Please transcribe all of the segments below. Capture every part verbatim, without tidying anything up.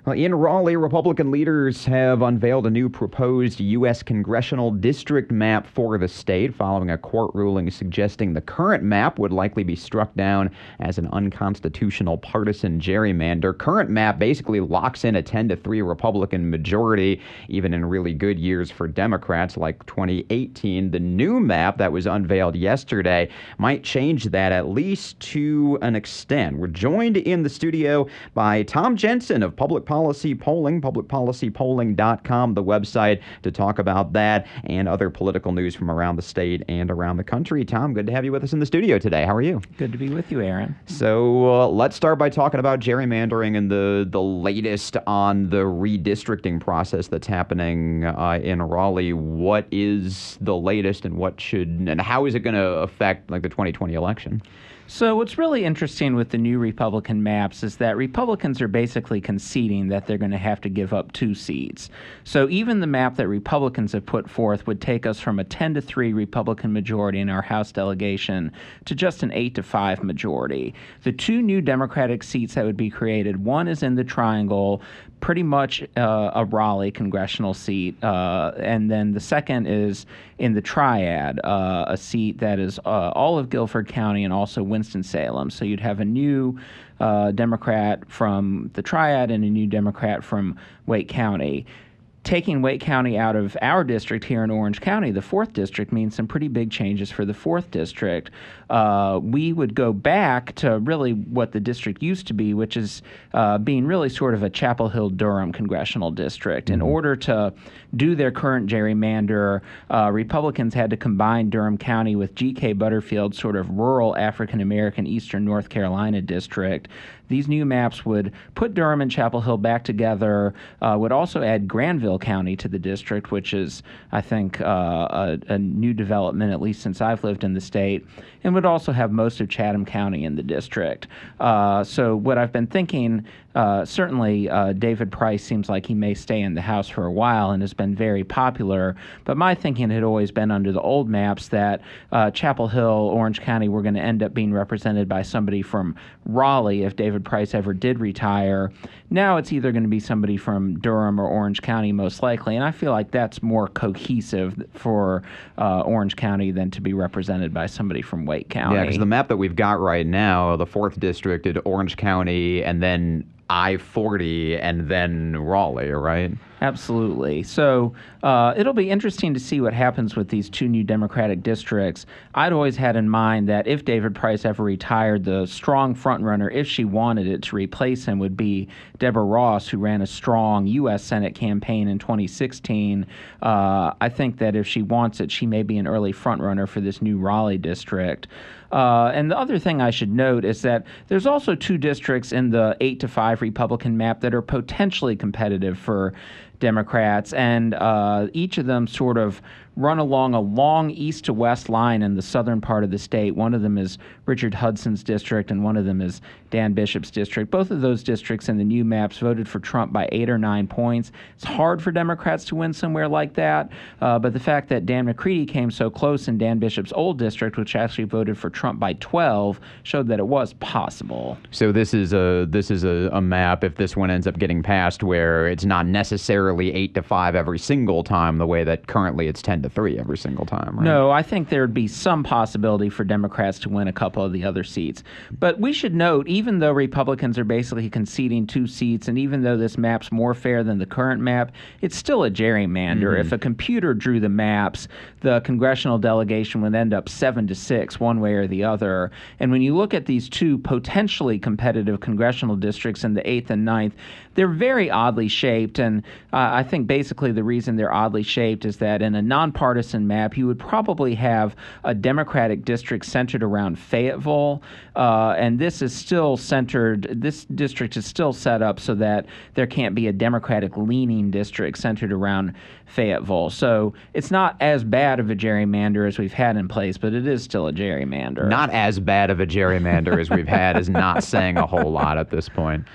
Well, in Raleigh, Republican leaders have unveiled a new proposed U S congressional district map for the state, following a court ruling suggesting the current map would likely be struck down as an unconstitutional partisan gerrymander. Current map basically locks in a ten to three Republican majority, even in really good years for Democrats like twenty eighteen. The new map that was unveiled yesterday might change that, at least to an extent. We're joined in the studio by Tom Jensen of Public Policy Policy Polling, public policy polling dot com, the website, to talk about that and other political news from around the state and around the country. Tom, good to have you with us in the studio today. How are you? Good to be with you, Aaron. So uh, let's start by talking about gerrymandering and the, the latest on the redistricting process that's happening uh, in Raleigh. What is the latest, and what should and how is it going to affect like the twenty twenty election? So what's really interesting with the new Republican maps is that Republicans are basically conceding that they're going to have to give up two seats. So even the map that Republicans have put forth would take us from a ten to three Republican majority in our House delegation to just an eight to five majority. The two new Democratic seats that would be created, one is in the Triangle, pretty much uh, a Raleigh congressional seat, uh, and then the second is in the Triad, uh, a seat that is uh, all of Guilford County and also Winston-Salem. So you'd have a new uh, Democrat from the Triad and a new Democrat from Wake County. Taking Wake County out of our district here in Orange County, the fourth district, means some pretty big changes for the fourth district. Uh, we would go back to really what the district used to be, which is uh, being really sort of a Chapel Hill-Durham congressional district. In order to do their current gerrymander, uh, Republicans had to combine Durham County with G K Butterfield's sort of rural African-American Eastern North Carolina district. These new maps would put Durham and Chapel Hill back together, uh, would also add Granville County to the district, which is, I think, uh, a, a new development, at least since I've lived in the state, and would also have most of Chatham County in the district. Uh, so what I've been thinking, uh, certainly uh, David Price seems like he may stay in the House for a while and has been very popular, but my thinking had always been under the old maps that uh, Chapel Hill, Orange County were going to end up being represented by somebody from Raleigh if David Price ever did retire. Now it's either going to be somebody from Durham or Orange County most likely, and I feel like that's more cohesive for uh, Orange County than to be represented by somebody from Wake County. Yeah, because the map that we've got right now, the fourth district is Orange County and then I forty and then Raleigh, right? Absolutely. So uh, it'll be interesting to see what happens with these two new Democratic districts. I'd always had in mind that if David Price ever retired, the strong frontrunner, if she wanted it, to replace him would be Deborah Ross, who ran a strong U S Senate campaign in twenty sixteen. Uh, I think that if she wants it, she may be an early frontrunner for this new Raleigh district. Uh, and the other thing I should note is that there's also two districts in the eight to five Republican map that are potentially competitive for Democrats, and uh, each of them sort of run along a long east to west line in the southern part of the state. One of them is Richard Hudson's district, and one of them is Dan Bishop's district. Both of those districts in the new maps voted for Trump by eight or nine points. It's hard for Democrats to win somewhere like that, uh, but the fact that Dan McCready came so close in Dan Bishop's old district, which actually voted for Trump by twelve, showed that it was possible. So this is a this is a, a map, if this one ends up getting passed, where it's not necessarily eight to five every single time, the way that currently it's ten to three every single time, right? No, I think there'd be some possibility for Democrats to win a couple of the other seats. But we should note, even though Republicans are basically conceding two seats, and even though this map's more fair than the current map, it's still a gerrymander. Mm-hmm. If a computer drew the maps, the congressional delegation would end up seven to six, one way or the other. And when you look at these two potentially competitive congressional districts in the eighth and ninth, they're very oddly shaped, and uh, I think basically the reason they're oddly shaped is that in a nonpartisan map, you would probably have a Democratic district centered around Fayetteville, uh, and this is still centered, this district is still set up so that there can't be a Democratic-leaning district centered around Fayetteville. So it's not as bad of a gerrymander as we've had in place, but it is still a gerrymander. Not as bad of a gerrymander as we've had is not saying a whole lot at this point.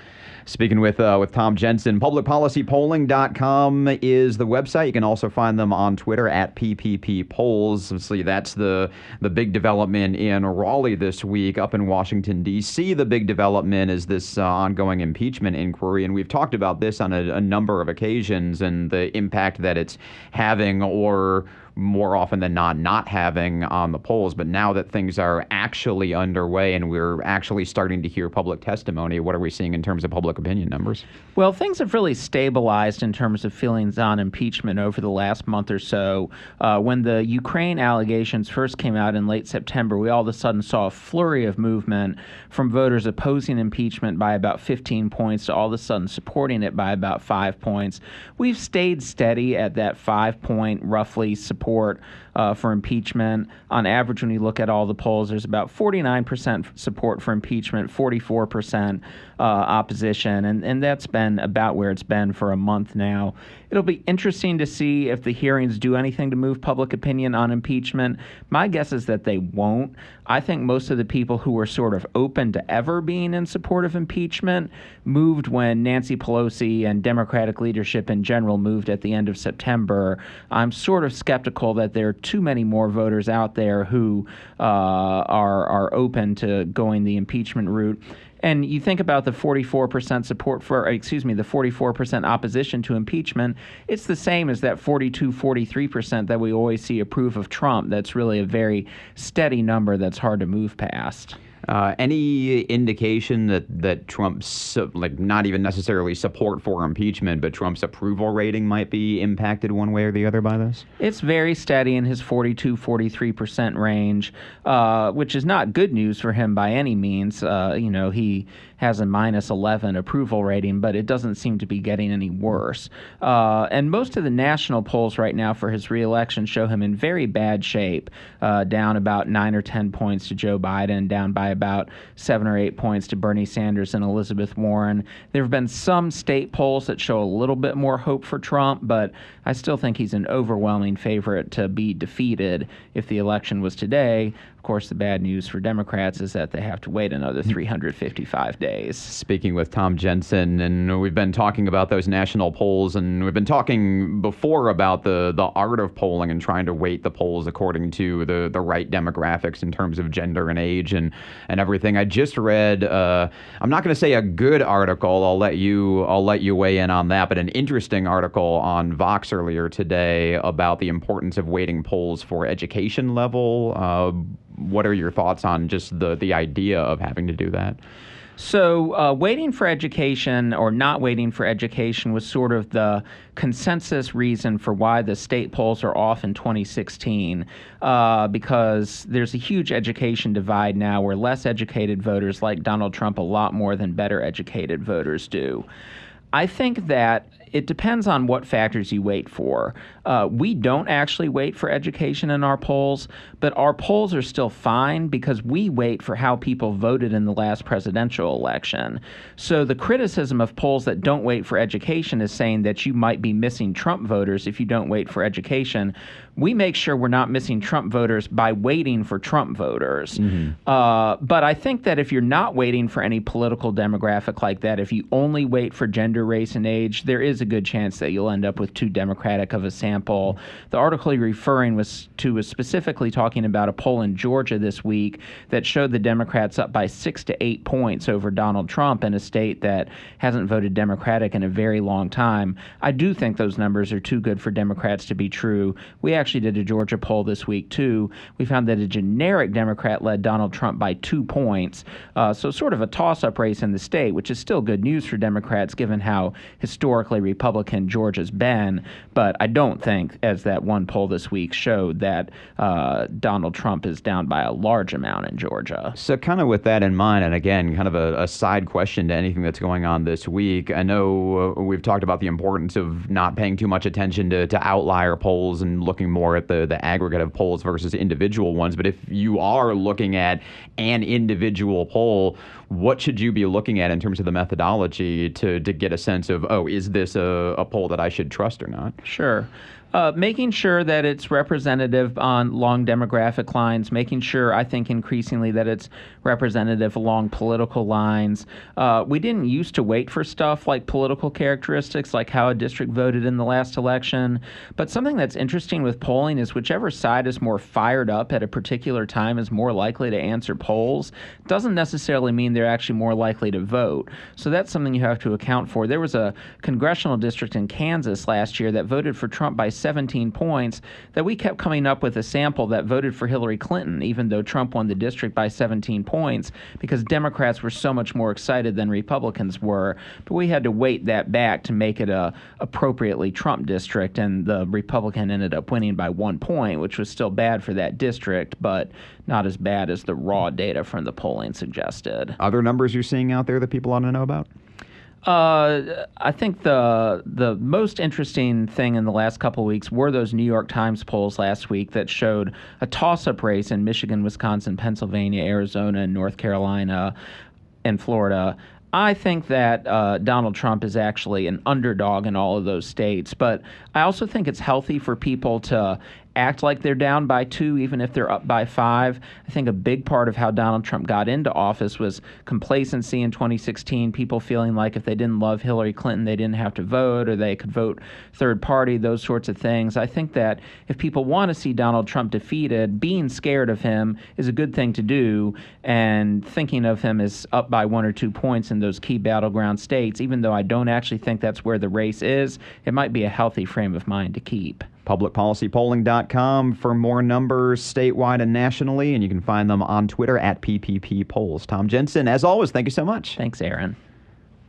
Speaking with uh, with Tom Jensen, public policy polling dot com is the website. You can also find them on Twitter at P P P Polls. Obviously, that's the the big development in Raleigh this week. Up in Washington, D C, the big development is this uh, ongoing impeachment inquiry, and we've talked about this on a, a number of occasions and the impact that it's having, or more often than not, not having on the polls. But now that things are actually underway and we're actually starting to hear public testimony, what are we seeing in terms of public opinion numbers? Well, things have really stabilized in terms of feelings on impeachment over the last month or so. Uh, when the Ukraine allegations first came out in late September, we all of a sudden saw a flurry of movement from voters opposing impeachment by about fifteen points to all of a sudden supporting it by about five points. We've stayed steady at that five-point, roughly, support Support uh, for impeachment. On average, when you look at all the polls, there's about forty-nine percent support for impeachment, forty-four percent uh, opposition, and, and that's been about where it's been for a month now. It'll be interesting to see if the hearings do anything to move public opinion on impeachment. My guess is that they won't. I think most of the people who were sort of open to ever being in support of impeachment moved when Nancy Pelosi and Democratic leadership in general moved at the end of September. I'm sort of skeptical that there are too many more voters out there who uh, are are open to going the impeachment route. And you think about the forty-four percent support for, excuse me, the forty-four percent opposition to impeachment, it's the same as that forty-two, forty-three percent that we always see approve of Trump. That's really a very steady number that's hard to move past. Uh, any indication that, that Trump's, like, not even necessarily support for impeachment, but Trump's approval rating might be impacted one way or the other by this? It's very steady in his forty-two, forty-three percent range, uh, which is not good news for him by any means. Uh, you know, he has a minus eleven approval rating, but it doesn't seem to be getting any worse. Uh, and most of the national polls right now for his reelection show him in very bad shape, uh, down about nine or ten points to Joe Biden, down by about seven or eight points to Bernie Sanders and Elizabeth Warren. There have been some state polls that show a little bit more hope for Trump, but I still think he's an overwhelming favorite to be defeated if the election was today. Of course, the bad news for Democrats is that they have to wait another three hundred fifty-five days. Speaking with Tom Jensen, and we've been talking about those national polls, and we've been talking before about the, the art of polling and trying to weight the polls according to the, the right demographics in terms of gender and age and, and everything. I just read, uh, I'm not going to say a good article, I'll let you I'll let you weigh in on that, but an interesting article on Vox earlier today about the importance of weighting polls for education level. Uh, what are your thoughts on just the, the idea of having to do that? So uh, waiting for education or not waiting for education was sort of the consensus reason for why the state polls are off in twenty sixteen, uh, because there's a huge education divide now where less educated voters like Donald Trump a lot more than better educated voters do. I think that it depends on what factors you wait for. Uh, we don't actually wait for education in our polls, but our polls are still fine because we wait for how people voted in the last presidential election. So the criticism of polls that don't wait for education is saying that you might be missing Trump voters if you don't wait for education. We make sure we're not missing Trump voters by waiting for Trump voters. Mm-hmm. Uh, but I think that if you're not waiting for any political demographic like that, if you only wait for gender, race, and age, there is a good chance that you'll end up with too democratic of a sample. The article you're referring was to was specifically talking about a poll in Georgia this week that showed the Democrats up by six to eight points over Donald Trump in a state that hasn't voted Democratic in a very long time. I do think those numbers are too good for Democrats to be true. We actually did a Georgia poll this week, too. We found that a generic Democrat led Donald Trump by two points. Uh, so sort of a toss-up race in the state, which is still good news for Democrats given how historically Republican Georgia's been. But I don't think, as that one poll this week showed, that uh, Donald Trump is down by a large amount in Georgia. So kind of with that in mind, and again, kind of a, a side question to anything that's going on this week, I know uh, we've talked about the importance of not paying too much attention to, to outlier polls and looking more at the, the aggregate of polls versus individual ones. But if you are looking at an individual poll, what should you be looking at in terms of the methodology to, to get a sense of, oh, is this a, a poll that I should trust or not? Sure. Uh, making sure that it's representative on long demographic lines, making sure, I think, increasingly that it's representative along political lines. Uh, we didn't used to wait for stuff like political characteristics, like how a district voted in the last election. But something that's interesting with polling is whichever side is more fired up at a particular time is more likely to answer polls. Doesn't necessarily mean they're actually more likely to vote. So that's something you have to account for. There was a congressional district in Kansas last year that voted for Trump by seventeen points that we kept coming up with a sample that voted for Hillary Clinton, even though Trump won the district by seventeen points, because Democrats were so much more excited than Republicans were. But we had to weight that back to make it a appropriately Trump district, and the Republican ended up winning by one point, which was still bad for that district, but not as bad as the raw data from the polling suggested. Other numbers you're seeing out there that people ought to know about? Uh, I think the the most interesting thing in the last couple of weeks were those New York Times polls last week that showed a toss-up race in Michigan, Wisconsin, Pennsylvania, Arizona, and North Carolina, and Florida. I think that uh, Donald Trump is actually an underdog in all of those states, but I also think it's healthy for people to act like they're down by two, even if they're up by five. I think a big part of how Donald Trump got into office was complacency in twenty sixteen, people feeling like if they didn't love Hillary Clinton, they didn't have to vote, or they could vote third party, those sorts of things. I think that if people want to see Donald Trump defeated, being scared of him is a good thing to do, and thinking of him as up by one or two points in those key battleground states, even though I don't actually think that's where the race is, it might be a healthy frame of mind to keep. public policy polling dot com for more numbers statewide and nationally, and you can find them on Twitter at P P P Polls. Tom Jensen, as always, thank you so much. Thanks, Aaron.